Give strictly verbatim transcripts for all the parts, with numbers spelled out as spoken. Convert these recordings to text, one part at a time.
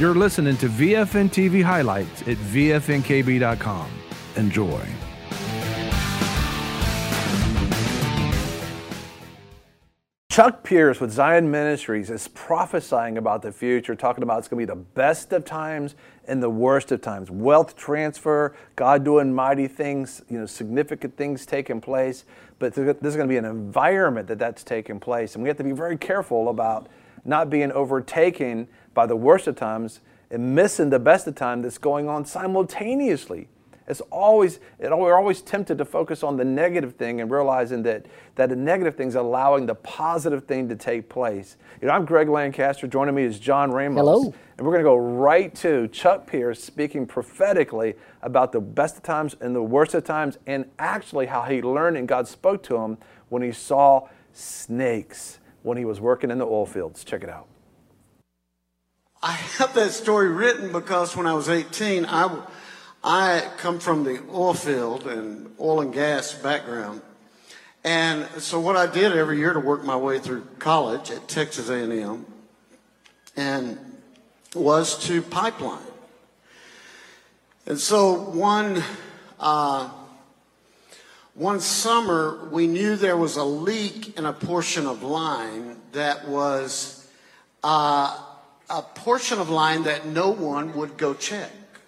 You're listening to V F N T V highlights at V F N K B dot com. Enjoy. Chuck Pierce with Zion Ministries is prophesying about the future, talking about it's going to be the best of times and the worst of times. Wealth transfer, God doing mighty things, you know, significant things taking place. But there's going to be an environment that that's taking place. And we have to be very careful about not being overtaken by the worst of times and missing the best of time that's going on simultaneously. It's always, it, we're always tempted to focus on the negative thing and realizing that, that the negative thing is allowing the positive thing to take place. You know, I'm Greg Lancaster. Joining me is John Ramos. Hello. And we're going to go right to Chuck Pierce speaking prophetically about the best of times and the worst of times, and actually how he learned and God spoke to him when he saw snakes when he was working in the oil fields. Check it out. I have that story written because when I was eighteen, I, I come from the oil field and oil and gas background. And so what I did every year to work my way through college at Texas A and M and was to pipeline. And so one, uh, one summer, we knew there was a leak in a portion of line that was uh, a portion of line that no one would go check.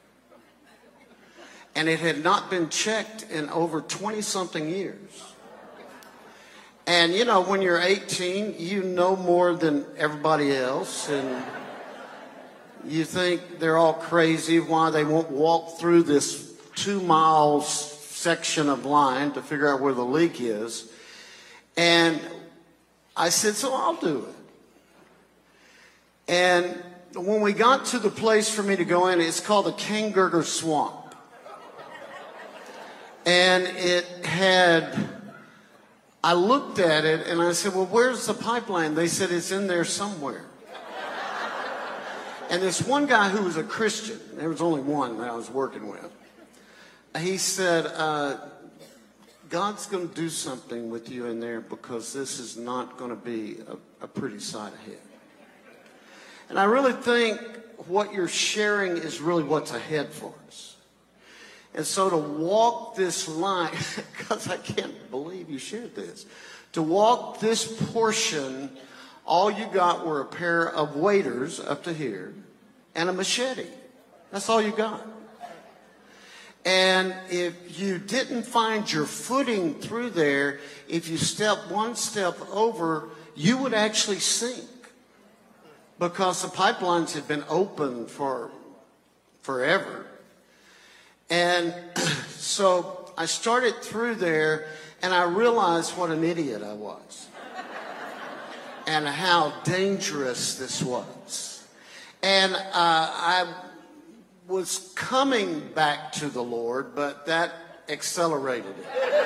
And it had not been checked in over twenty-something years. And, you know, when you're eighteen, you know more than everybody else. And you think they're all crazy why they won't walk through this two miles section of line to figure out where the leak is. And I said, so I'll do it. And when we got to the place for me to go in, it's called the Kangurger Swamp. And it had, I looked at it and I said, well, where's the pipeline? They said, it's in there somewhere. And this one guy who was a Christian, there was only one that I was working with, he said, uh, God's going to do something with you in there because this is not going to be a, a pretty sight ahead. And I really think what you're sharing is really what's ahead for us. And so to walk this line, because I can't believe you shared this, to walk this portion, all you got were a pair of waders up to here and a machete. That's all you got. And if you didn't find your footing through there, if you step one step over, you would actually sink. Because the pipelines had been open for forever. And so I started through there and I realized what an idiot I was. And how dangerous this was. And uh, I was coming back to the Lord, but that accelerated it.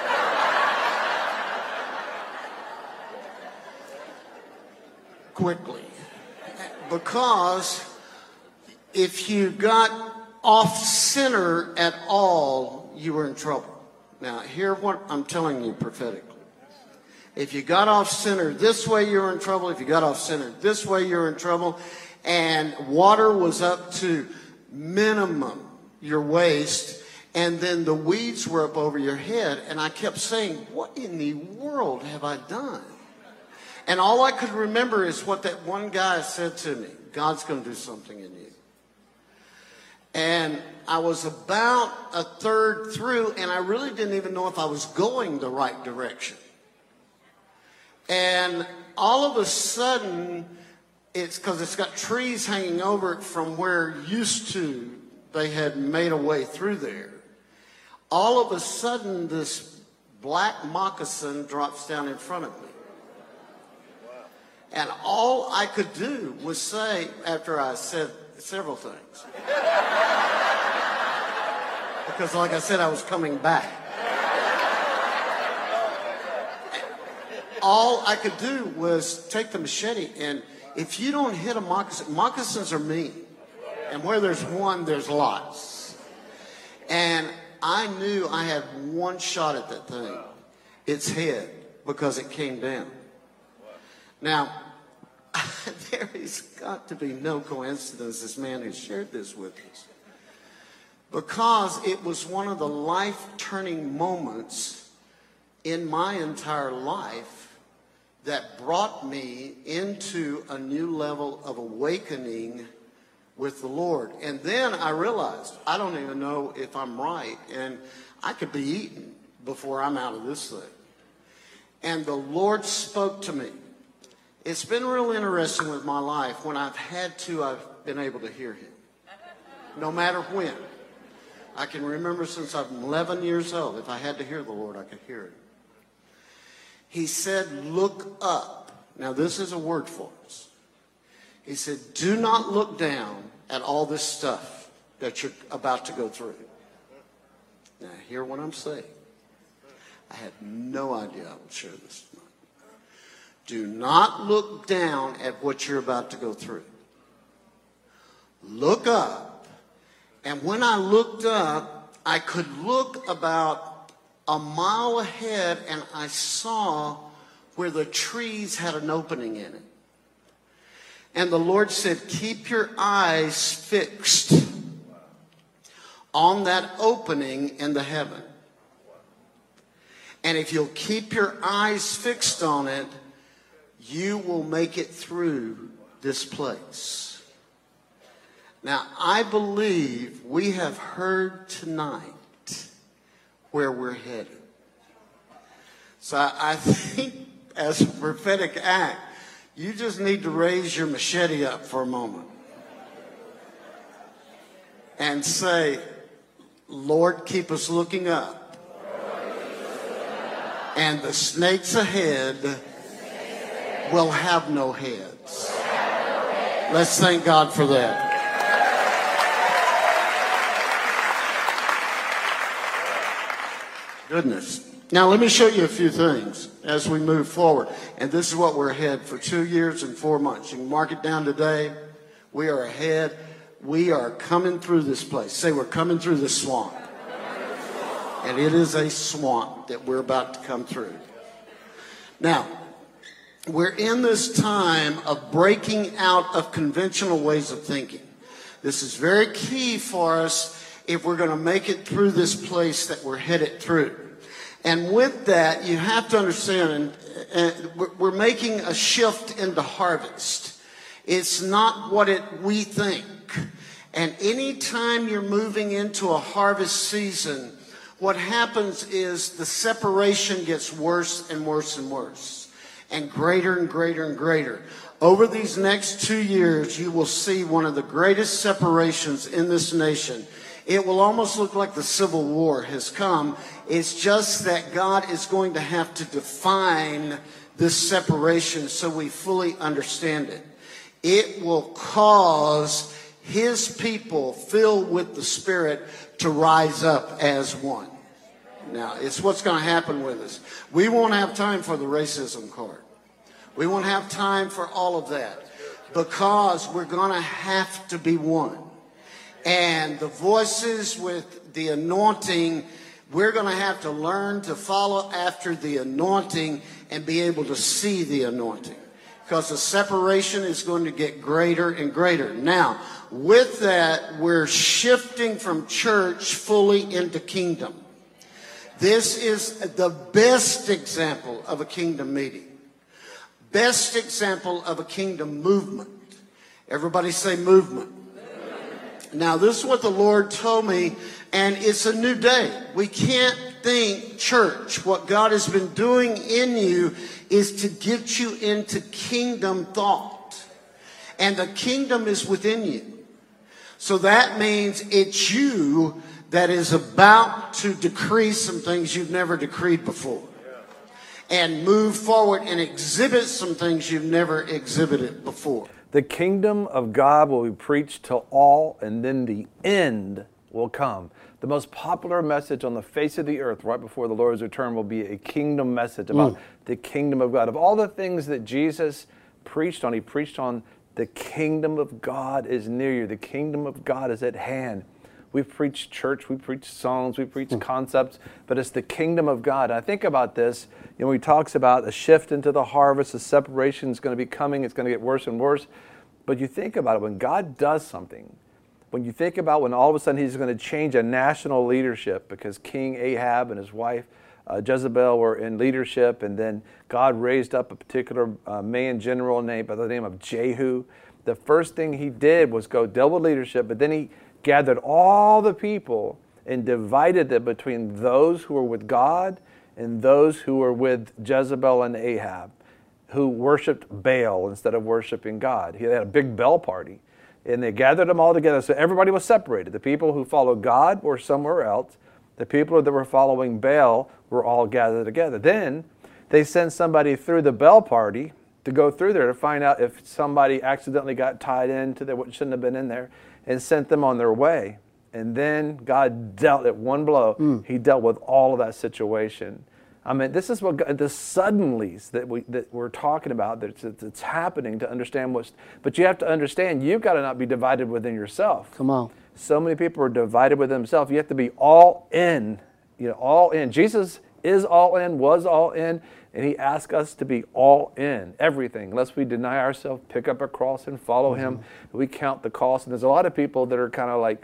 Quickly. Because if you got off center at all, you were in trouble. Now, hear what I'm telling you prophetically. If you got off center this way, you were in trouble. If you got off center this way, you were in trouble. And water was up to minimum your waist. And then the weeds were up over your head. And I kept saying, what in the world have I done? And all I could remember is what that one guy said to me. God's going to do something in you. And I was about a third through, and I really didn't even know if I was going the right direction. And all of a sudden, it's because it's got trees hanging over it from where used to they had made a way through there. All of a sudden, this black moccasin drops down in front of me. And all I could do was say, after I said several things, because like I said, I was coming back. All I could do was take the machete, and if you don't hit a moccasin, moccasins are mean. And where there's one, there's lots. And I knew I had one shot at that thing, its head, because it came down. Now, there has got to be no coincidence this man has shared this with us. Because it was one of the life-turning moments in my entire life that brought me into a new level of awakening with the Lord. And then I realized, I don't even know if I'm right, and I could be eaten before I'm out of this thing. And the Lord spoke to me. It's been real interesting with my life. When I've had to, I've been able to hear him. No matter when. I can remember since I'm eleven years old, if I had to hear the Lord, I could hear him. He said, look up. Now this is a word for us. He said, do not look down at all this stuff that you're about to go through. Now hear what I'm saying. I had no idea I would share this tonight. Do not look down at what you're about to go through. Look up. And when I looked up, I could look about a mile ahead, and I saw where the trees had an opening in it. And the Lord said, keep your eyes fixed on that opening in the heaven. And if you'll keep your eyes fixed on it, you will make it through this place. Now, I believe we have heard tonight where we're headed. So I, I think as a prophetic act, you just need to raise your machete up for a moment and say, Lord, keep us looking up. And the snakes ahead will have no heads. Let's thank God for that. Goodness. Now let me show you a few things as we move forward. And this is what we're ahead for two years and four months. You can mark it down today. We are ahead. We are coming through this place. Say we're coming through this swamp. And it is a swamp that we're about to come through. Now, we're in this time of breaking out of conventional ways of thinking. This is very key for us if we're going to make it through this place that we're headed through. And with that, you have to understand, and, and we're making a shift into harvest. It's not what it we think. And anytime you're moving into a harvest season, what happens is the separation gets worse and worse and worse, and greater and greater and greater. Over these next two years, you will see one of the greatest separations in this nation. It will almost look like the Civil War has come. It's just that God is going to have to define this separation so we fully understand it. It will cause his people filled with the Spirit to rise up as one. Now, it's what's going to happen with us. We won't have time for the racism card. We won't have time for all of that because we're going to have to be one. And the voices with the anointing, we're going to have to learn to follow after the anointing and be able to see the anointing. Because the separation is going to get greater and greater. Now, with that, we're shifting from church fully into kingdom. This is the best example of a kingdom meeting. Best example of a kingdom movement. Everybody say movement. Now, this is what the Lord told me, and it's a new day. We can't think church. What God has been doing in you is to get you into kingdom thought. And the kingdom is within you. So that means it's you that is about to decree some things you've never decreed before. And move forward and exhibit some things you've never exhibited before. The kingdom of God will be preached to all, and then the end will come. The most popular message on the face of the earth right before the Lord's return will be a kingdom message about mm. the kingdom of God. Of all the things that Jesus preached on, he preached on the kingdom of God is near you. The kingdom of God is at hand. We We preach church, we preach songs, we preach mm. concepts, but it's the kingdom of God. And I think about this, you know, he talks about a shift into the harvest, a separation is going to be coming, it's going to get worse and worse. But you think about it, when God does something, when you think about when all of a sudden he's going to change a national leadership because King Ahab and his wife uh, Jezebel were in leadership, and then God raised up a particular uh, man general named by the name of Jehu. The first thing he did was go double leadership, but then he gathered all the people and divided them between those who were with God and those who were with Jezebel and Ahab, who worshiped Baal instead of worshiping God. He had a big Baal party, and they gathered them all together. So everybody was separated. The people who followed God were somewhere else. The people that were following Baal were all gathered together. Then they sent somebody through the Baal party to go through there to find out if somebody accidentally got tied into there, what shouldn't have been in there, and sent them on their way. And then God dealt at one blow. Mm. He dealt with all of that situation. I mean, this is what God, the suddenlies that, we, that we're talking about, that's, that's happening to understand what's, but you have to understand, you've got to not be divided within yourself. Come on. So many people are divided with themselves. You have to be all in, you know, all in. Jesus is all in, was all in, and he asked us to be all in, everything. Lest we deny ourselves, pick up a cross and follow mm-hmm. him. We count the cost. And there's a lot of people that are kind of like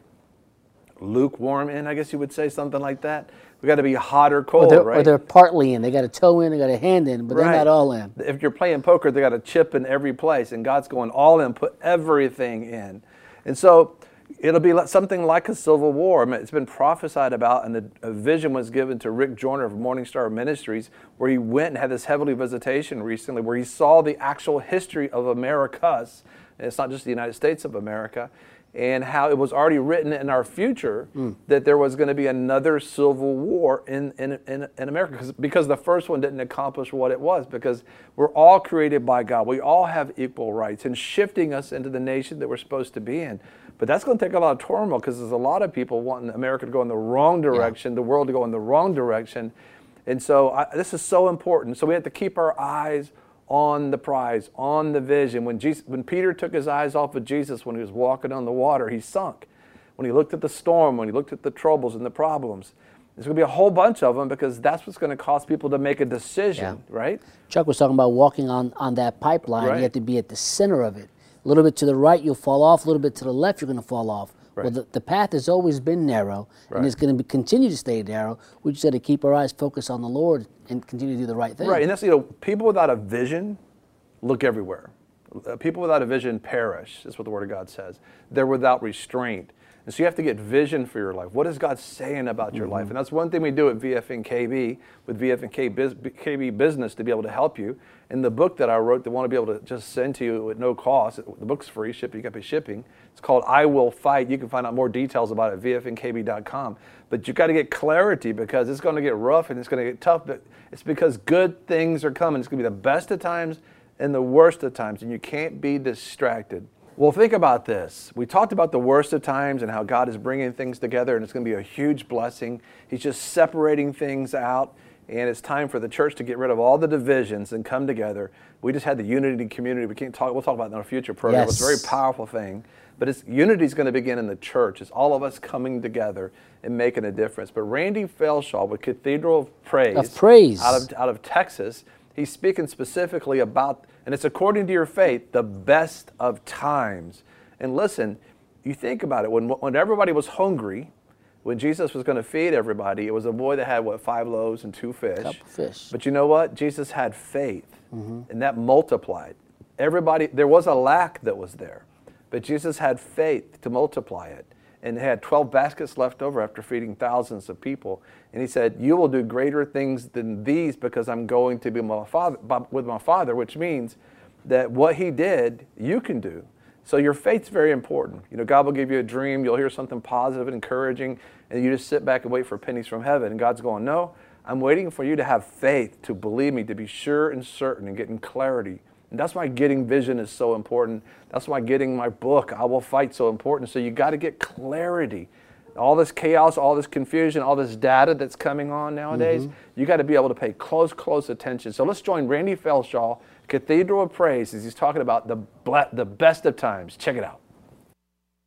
lukewarm in, I guess you would say, something like that. We got to be hot or cold, or they're, right? Or they're partly in. They got a toe in, they got a hand in, but right. they're not all in. If you're playing poker, they got a chip in every place, and God's going all in, put everything in. And so it'll be something like a civil war. I mean, it's been prophesied about, and a, a vision was given to Rick Joyner of Morning Star Ministries, where he went and had this heavenly visitation recently, where he saw the actual history of Americas. And it's not just the United States of America, and how it was already written in our future mm. that there was going to be another civil war in, in, in, in America, because, because the first one didn't accomplish what it was, because we're all created by God. We all have equal rights, and shifting us into the nation that we're supposed to be in. But that's going to take a lot of turmoil, because there's a lot of people wanting America to go in the wrong direction, yeah. the world to go in the wrong direction. And so I, this is so important. So we have to keep our eyes on the prize, on the vision. When, Jesus, when Peter took his eyes off of Jesus when he was walking on the water, he sunk. When he looked at the storm, when he looked at the troubles and the problems, there's going to be a whole bunch of them, because that's what's going to cause people to make a decision, yeah. right? Chuck was talking about walking on, on that pipeline. Right. You have to be at the center of it. A little bit to the right, you'll fall off. A little bit to the left, you're going to fall off. Right. Well, the, the path has always been narrow, right. and it's going to be, continue to stay narrow. We just got to keep our eyes focused on the Lord and continue to do the right thing. Right, and that's, you know, people without a vision look everywhere. Uh, people without a vision perish. That's what the Word of God says. They're without restraint. And so you have to get vision for your life. What is God saying about your mm-hmm. life? And that's one thing we do at V F N K B, with V F N K B Business, to be able to help you. In the book that I wrote, they want to be able to just send to you at no cost. The book's free, shipping, you got to pay shipping. It's called I Will Fight. You can find out more details about it at V F N K B dot com. But you got to get clarity, because it's going to get rough and it's going to get tough. But it's because good things are coming. It's going to be the best of times and the worst of times, and you can't be distracted. Well, think about this. We talked about the worst of times and how God is bringing things together, and it's going to be a huge blessing. He's just separating things out, and it's time for the church to get rid of all the divisions and come together. We just had the unity community. We can't talk. We'll talk about it in our future program. Yes. It's a very powerful thing, but it's, unity is going to begin in the church. It's all of us coming together and making a difference. But Randy Felshaw with Cathedral of Praise, of Praise. Out of out of Texas, he's speaking specifically about, and it's according to your faith, the best of times. And listen, you think about it, when, when everybody was hungry, when Jesus was going to feed everybody, it was a boy that had, what, five loaves and two fish. Couple fish. But you know what? Jesus had faith, mm-hmm. and that multiplied. Everybody, there was a lack that was there, but Jesus had faith to multiply it. And had twelve baskets left over after feeding thousands of people. And he said, you will do greater things than these, because I'm going to be my father, with my Father, which means that what he did, you can do. So your faith's very important. You know, God will give you a dream, you'll hear something positive and encouraging, and you just sit back and wait for pennies from heaven. And God's going, no, I'm waiting for you to have faith, to believe me, to be sure and certain and getting clarity. And that's why getting vision is so important. That's why getting my book, I Will Fight, so important. So you got to get clarity. All this chaos, all this confusion, all this data that's coming on nowadays, mm-hmm. you got to be able to pay close, close attention. So let's join Randy Felshaw, Cathedral of Praise, as he's talking about the, the best of times. Check it out.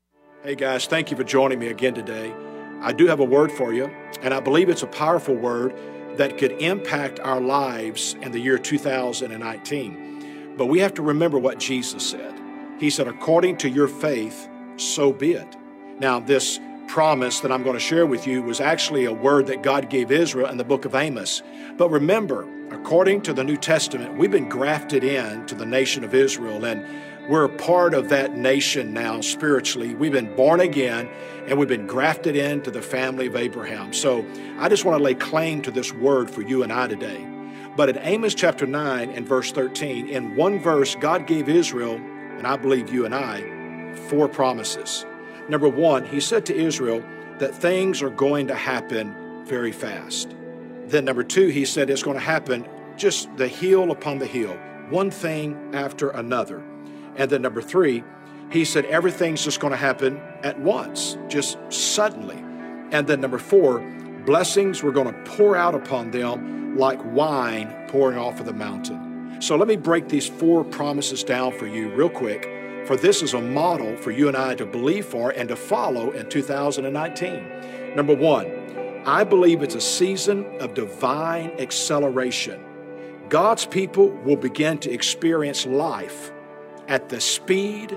Hey guys, thank you for joining me again today. I do have a word for you, and I believe it's a powerful word that could impact our lives in the year two thousand nineteen. But we have to remember what Jesus said. He said, according to your faith, so be it. Now, this promise that I'm going to share with you was actually a word that God gave Israel in the book of Amos. But remember, according to the New Testament, we've been grafted in to the nation of Israel, and we're a part of that nation now spiritually. We've been born again, and we've been grafted into the family of Abraham. So I just want to lay claim to this word for you and I today. But in Amos chapter nine and verse thirteen, in one verse, God gave Israel, and I believe you and I, four promises. Number one, he said to Israel that things are going to happen very fast. Then number two, he said it's going to happen just the hill upon the hill, one thing after another. And then number three, he said everything's just going to happen at once, just suddenly. And then number four, blessings were going to pour out upon them like wine pouring off of the mountain. So let me break these four promises down for you real quick, for this is a model for you and I to believe for and to follow in two thousand nineteen. Number one, I believe it's a season of divine acceleration. God's people will begin to experience life at the speed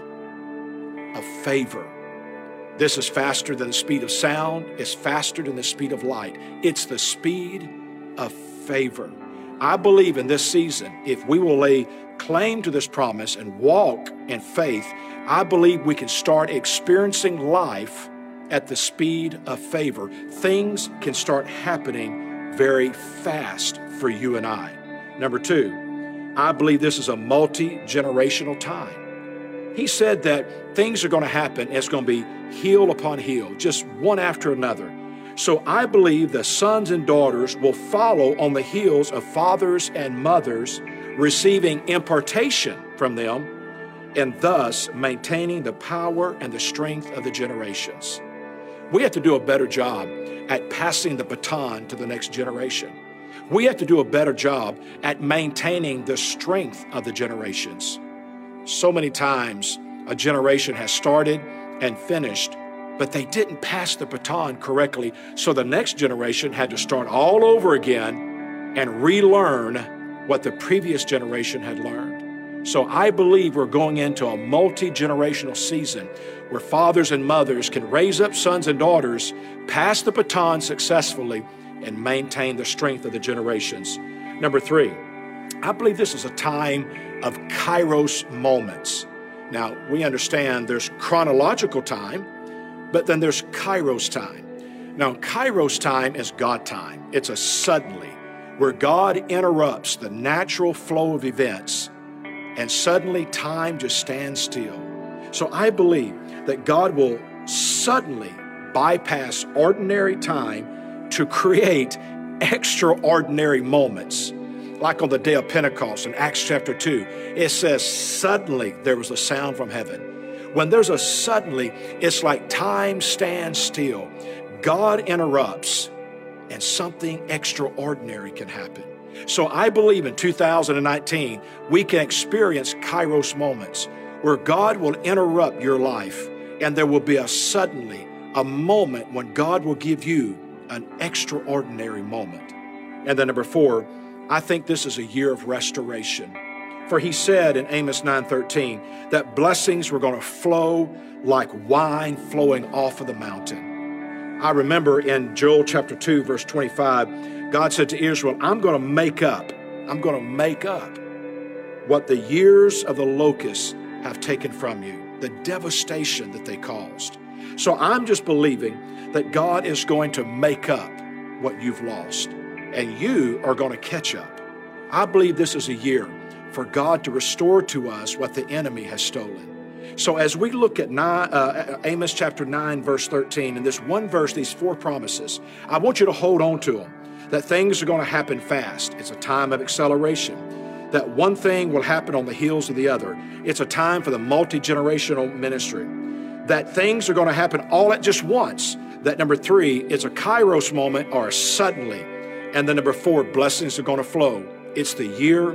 of favor. This is faster than the speed of sound. It's faster than the speed of light. It's the speed of favor. I believe in this season, if we will lay claim to this promise and walk in faith, I believe we can start experiencing life at the speed of favor. Things can start happening very fast for you and I. Number two, I believe this is a multi-generational time. He said that things are going to happen. It's going to be hill upon hill, just one after another. So I believe the sons and daughters will follow on the heels of fathers and mothers, receiving impartation from them, and thus maintaining the power and the strength of the generations. We have to do a better job at passing the baton to the next generation. We have to do a better job at maintaining the strength of the generations. So many times a generation has started and finished, but they didn't pass the baton correctly, so the next generation had to start all over again and relearn what the previous generation had learned. So I believe we're going into a multi-generational season where fathers and mothers can raise up sons and daughters, pass the baton successfully, and maintain the strength of the generations. Number three, I believe this is a time of Kairos moments. Now, we understand there's chronological time, but then there's Kairos time. Now, Kairos time is God time. It's a suddenly, where God interrupts the natural flow of events, and suddenly time just stands still. So I believe that God will suddenly bypass ordinary time to create extraordinary moments. Like on the day of Pentecost in Acts chapter two, it says, suddenly there was a sound from heaven. When there's a suddenly, it's like time stands still. God interrupts and something extraordinary can happen. So I believe in two thousand nineteen, we can experience Kairos moments where God will interrupt your life, and there will be a suddenly, a moment when God will give you an extraordinary moment. And then number four, I think this is a year of restoration. For he said in Amos nine thirteen that blessings were going to flow like wine flowing off of the mountain. I remember in Joel chapter two, verse twenty-five, God said to Israel, I'm going to make up, I'm going to make up what the years of the locusts have taken from you, the devastation that they caused. So I'm just believing that God is going to make up what you've lost, and you are going to catch up. I believe this is a year for God to restore to us what the enemy has stolen. So as we look at nine, uh, Amos chapter nine, verse thirteen, in this one verse, these four promises, I want you to hold on to them, that things are going to happen fast. It's a time of acceleration. That one thing will happen on the heels of the other. It's a time for the multi-generational ministry. That things are going to happen all at just once. That number three, it's a Kairos moment or a suddenly. And then number four, blessings are going to flow. It's the year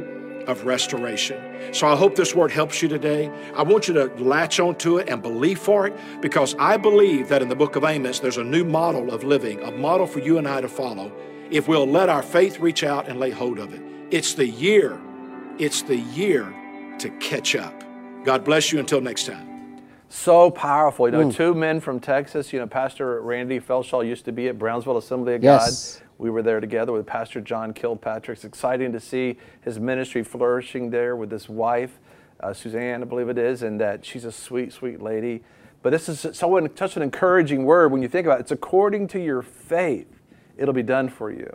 of restoration. So I hope this word helps you today. I want you to latch onto it and believe for it, because I believe that in the book of Amos, there's a new model of living, a model for you and I to follow, if we'll let our faith reach out and lay hold of it. It's the year, it's the year to catch up. God bless you until next time. So powerful. You know, Mm. two men from Texas, you know, Pastor Randy Felshaw used to be at Brownsville Assembly of Yes. God. We were there together with Pastor John Kilpatrick. It's exciting to see his ministry flourishing there with his wife, uh, Suzanne, I believe it is, and that she's a sweet, sweet lady. But this is so, such an encouraging word when you think about it. It's according to your faith, it'll be done for you.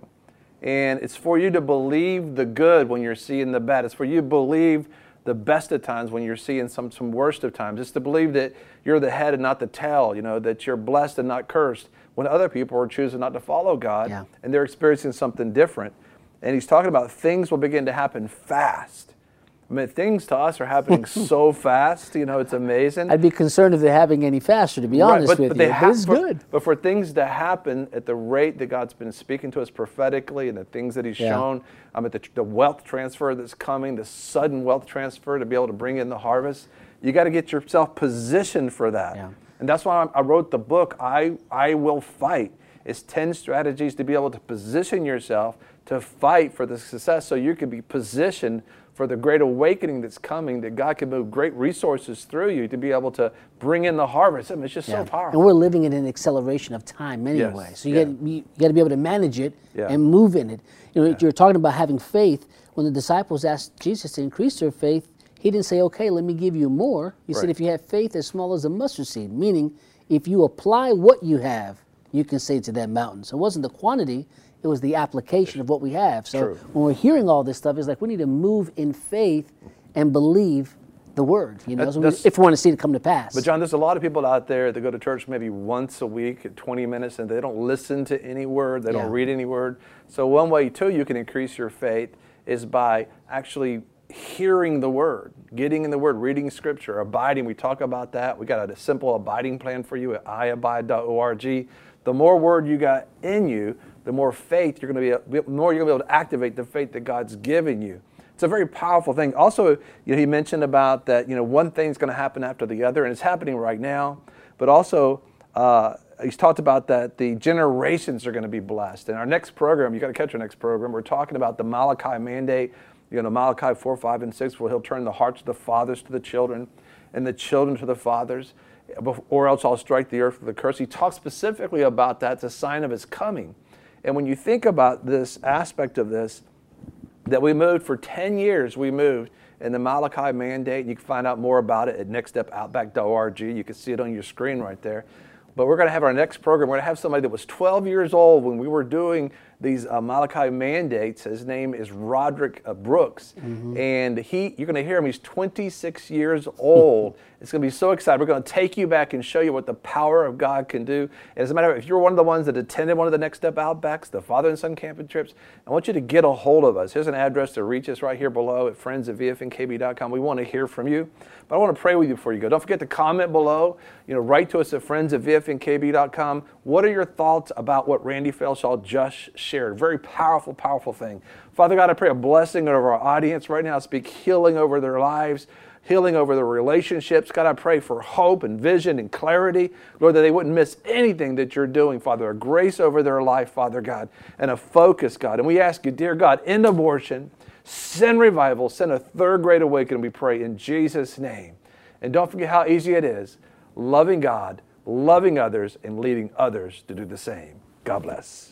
And it's for you to believe the good when you're seeing the bad. It's for you to believe the best of times when you're seeing some, some worst of times. It's to believe that you're the head and not the tail, you know, that you're blessed and not cursed when other people are choosing not to follow God, Yeah. and they're experiencing something different. And he's talking about things will begin to happen fast. I mean, things to us are happening so fast, you know, it's amazing. I'd be concerned if they're having any faster, to be Right, honest but, with but you. they But have, it's for, good. But for things to happen at the rate that God's been speaking to us prophetically and the things that he's Yeah. shown, um, at the, the wealth transfer that's coming, the sudden wealth transfer to be able to bring in the harvest, you got to get yourself positioned for that. Yeah. And that's why I wrote the book, I, I Will Fight. It's ten strategies to be able to position yourself to fight for the success so you can be positioned for the great awakening that's coming, that God can move great resources through you to be able to bring in the harvest. I mean, it's just Yeah. so powerful. And we're living in an acceleration of time anyway. Yes. So you Yeah. got you, got to be able to manage it Yeah. and move in it. You know, you're talking about having faith. When the disciples asked Jesus to increase their faith, he didn't say, "Okay, let me give you more." He Right. said, "If you have faith as small as a mustard seed," meaning if you apply what you have, you can say to that mountain. So it wasn't the quantity, it was the application of what we have. So True. when we're hearing all this stuff, it's like we need to move in faith and believe the word, you know, That- so we- that's- if we want to see it come to pass. But John, there's a lot of people out there that go to church maybe once a week, twenty minutes, and they don't listen to any word, they Yeah. don't read any word. So one way too you can increase your faith is by actually hearing the word, getting in the word, reading scripture, abiding. We talk about that. We got a simple abiding plan for you at i abide dot org. The more word you got in you, the more faith you're going to be, the more you're going to be able to activate the faith that God's given you. It's a very powerful thing. Also, you know, he mentioned about that, you know, one thing's going to happen after the other, and it's happening right now. But also, uh, he's talked about that the generations are going to be blessed. In our next program, you got to catch our next program, we're talking about the Malachi mandate. You know, Malachi four, five, and six, where he'll turn the hearts of the fathers to the children and the children to the fathers, or else I'll strike the earth with a curse. He talks specifically about that. It's a sign of his coming. And when you think about this aspect of this, that we moved for ten years, we moved in the Malachi mandate. You can find out more about it at next step outback dot org. You can see it on your screen right there. But we're going to have our next program. We're going to have somebody that was twelve years old when we were doing these uh, Malachi mandates. His name is Roderick uh, Brooks. Mm-hmm. And he, you're going to hear him. He's twenty-six years old. It's going to be so exciting. We're going to take you back and show you what the power of God can do. And as a matter of fact, if you're one of the ones that attended one of the Next Step Outbacks, the Father and Son camping trips, I want you to get a hold of us. Here's an address to reach us right here below at friends at v f n k b dot com. We want to hear from you. But I want to pray with you before you go. Don't forget to comment below. You know, write to us at friends at v f n k b dot com. What are your thoughts about what Randy Felshaw just shared? Very powerful, powerful thing. Father God, I pray a blessing over our audience right now. I speak healing over their lives, healing over their relationships. God, I pray for hope and vision and clarity. Lord, that they wouldn't miss anything that you're doing, Father. A grace over their life, Father God, and a focus, God. And we ask you, dear God, end abortion, send revival, send a third great awakening, we pray in Jesus' name. And don't forget how easy it is, loving God, loving others, and leading others to do the same. God bless.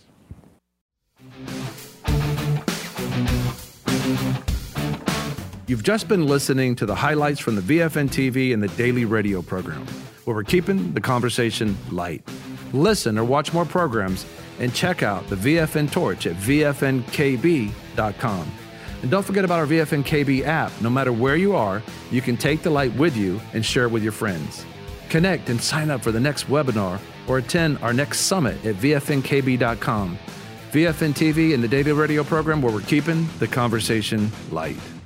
You've just been listening to the highlights from the V F N T V and the daily radio program, where we're keeping the conversation light. Listen or watch more programs and check out the V F N Torch at v f n k b dot com. And don't forget about our V F N K B app. No matter where you are, you can take the light with you and share it with your friends. Connect and sign up for the next webinar or attend our next summit at v f n k b dot com. V F N T V and the daily radio program, where we're keeping the conversation light.